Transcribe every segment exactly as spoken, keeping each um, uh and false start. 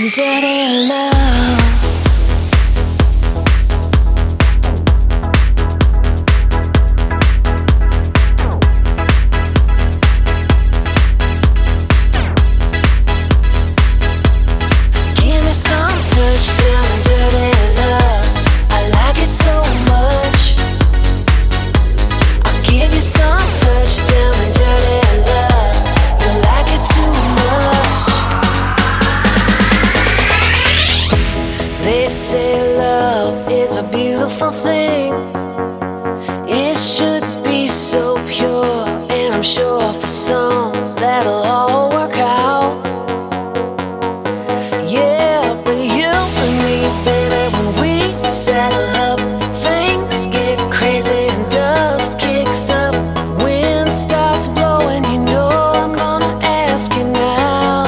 Dirty love. Give me some touchdown and dirty love. I like it so much. I'll give you some touchdown and dirty love. You like it too much. They say love is a beautiful thing. It should be so pure, and I'm sure for some that'll all work out. Yeah, but you and me, baby, when we settle up, things get crazy and dust kicks up. Wind starts blowing, you know I'm gonna ask you now.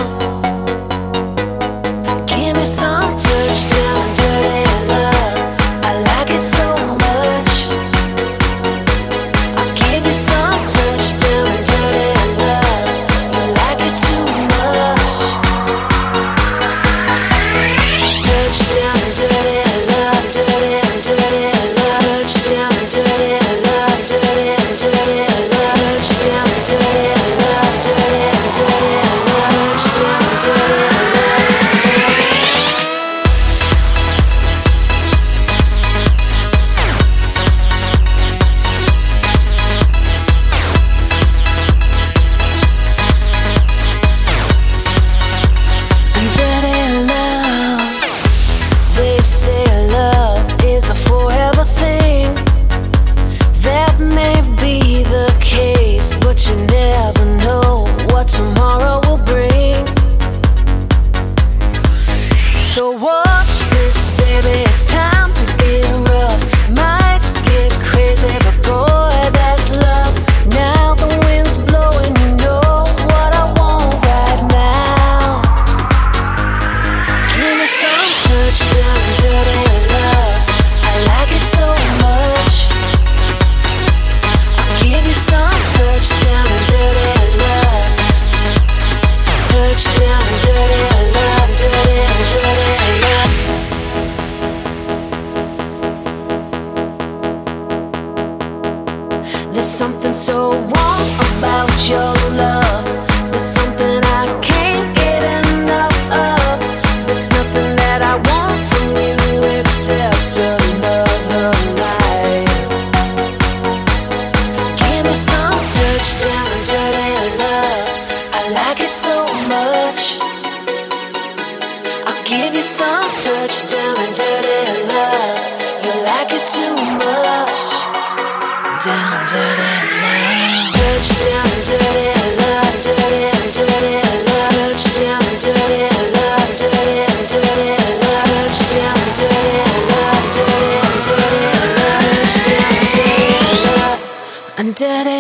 Give me some touchdown and dirty love. I like it so much. I'll give you some touchdown and dirty love. You like it too much. Touchdown and dirty love, dirty and dirty love. Touchdown and dirty love, dirty and dirty love. Touchdown and dirty love, dirty and dirty love. Touchdown and dirty love. Dirty love. They say love is a forever thing. That may be the case, but you never know what tomorrow will bring. So watch this, baby, it's time to get rough. Might get crazy, but boy, that's love. Now the wind's blowing, you know what I want right now. Give me some touchdown and dirty love. I like it so much. I'll give you some touchdown and dirty love. Touchdown and dirty love, dirty and dirty love. There's something so wrong about your love. There's something I can't get enough of. There's nothing that I want from you except another night. Give me some touchdown and dirty love. I like it so much. I'll give you some touchdown and dirty love. You like it too much. Down, dirty love. Touchdown and dirty love, dirty and dirty love. Touchdown and dirty love, dirty and dirty love. Touchdown and dirty love, dirty and dirty love. Touchdown and dirty love. And dirty